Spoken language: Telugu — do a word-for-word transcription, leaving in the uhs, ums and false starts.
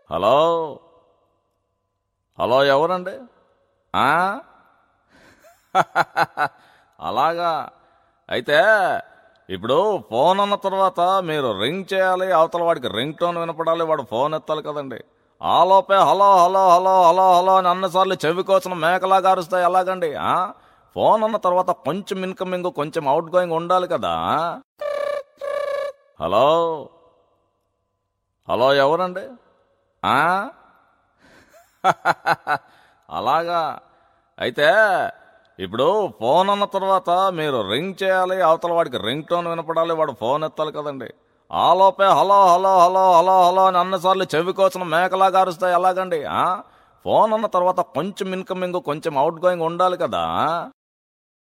హలో హలో ఎవరండి? ఆ? అలాగా అయితే ఇప్పుడు ఫోన్ అన్న తర్వాత మీరు రింగ్ చేయాలి, అవతల వాడికి రింగ్ టోన్ వినపడాలి, వాడు ఫోన్ ఎత్తాలి కదండి. ఆలోపే hello hello hello hello hello అని అన్నసార్లు చెవి కోసిన మేకలాగా అరుస్తాయి ఎలాగండి? ఆ? ఫోన్ అన్న తర్వాత కొంచెం ఇన్కమింగ్ కొంచెం అవుట్ గోయింగ్ ఉండాలి కదా. హలో హలో ఎవరండి? ఆ? అలాగా అయితే ఇప్పుడు ఫోన్ అన్న తర్వాత మీరు రింగ్ చేయాలి, అవతల వాడికి రింగ్ టోన్ వినపడాలి, వాడు ఫోన్ ఎత్తాలి కదండి. ఆలోపే hello hello hello hello hello అని అన్నసార్లు చెవి కోసిన మేకలాగా అరుస్తాయి ఎలాగండి? ఆ? ఫోన్ అన్న తర్వాత కొంచెం ఇన్కమింగ్ కొంచెం అవుట్ గోయింగ్ ఉండాలి కదా.